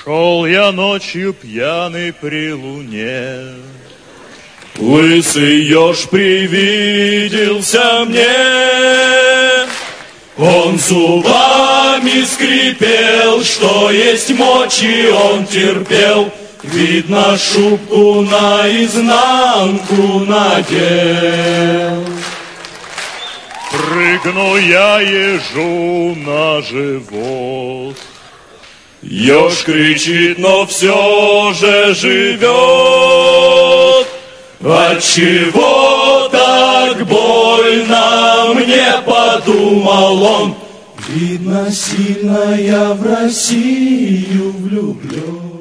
Шел я ночью пьяный при луне. Лысый еж привиделся мне. Он зубами скрипел, что есть мочи он терпел. Видно, шубку наизнанку надел. Прыгну я ежу на живот. Еж кричит, но все же живет. Отчего так больно мне, подумал он. Видно, сильно я в Россию влюблен.